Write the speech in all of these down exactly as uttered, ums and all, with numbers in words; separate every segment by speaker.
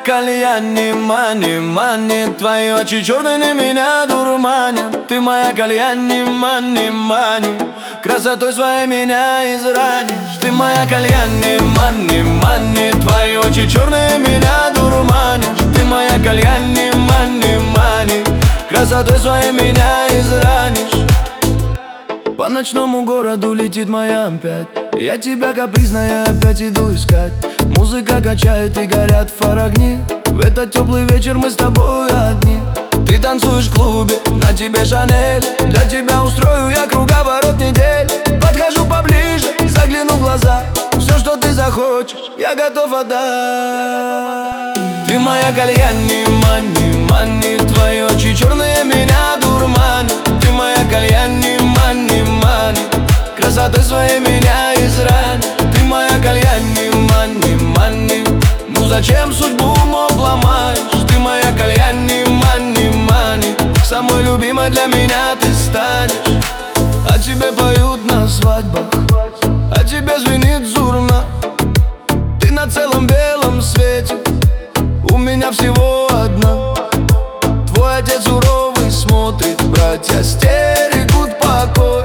Speaker 1: кальяни, мани, мани. Твои очи черные меня дурманят. Ты моя кальяни, мани, мани. Красотой своей меня изранишь. Ты моя кальяни, мани, мани. Твои очи черные меня дурманят. Ты моя кальяни, мани, мани. Красотой своей меня изранишь. По ночному городу летит моя пять. Я тебя капризная опять иду искать. Музыка качает и горят фар-огни. В этот теплый вечер мы с тобой одни. Ты танцуешь в клубе, на тебе Шанель. Для тебя устрою я круговорот недель. Подхожу поближе, загляну в глаза. Все, что ты захочешь, я готов отдать. Ты моя кальяни, мани, мани. Твои очи черные меня дурманят. Ты моя кальяни, мани, мани. Красотой своей меня изранишь. Ты моя кальяни, мани, мани. Ну зачем судьбу мог ломаешь? Ты моя кальяни, мани, мани. Самой любимой для меня ты станешь. А тебе поют на свадьбах, а тебе звенит зурна. Ты на целом белом свете, у меня всего одна. Твой отец суровый смотрит, братья стерегут покой.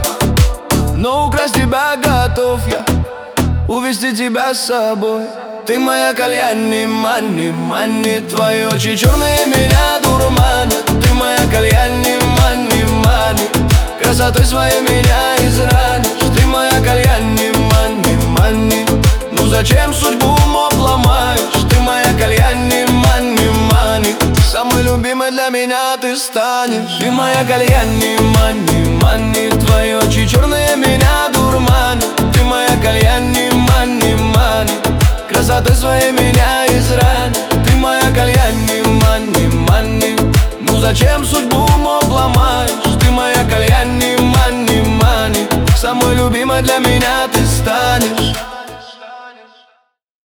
Speaker 1: Но украсть тебя готов я, увести тебя с собой. Ты моя кальяни, мани, мани. Твои очи черные меня дурманят. Ты моя кальяни, мани, мани. Красотой своей меня изранишь. Ты моя кальяни, мани, мани. Ну зачем судьбу мог ломаешь? Ты моя кальяни, мани, мани. Самой любимой для меня ты станешь. Ты моя кальяни, мани, мани. Твои очи черные меня дурманят. Ты моя кальяни, мани, мани. Красотой своей меня изранишь. Ты моя кальяни, мани, мани. Ну зачем судьбу мог ломаешь? Ты моя кальяни, мани, мани. Самой любимой для меня ты станешь.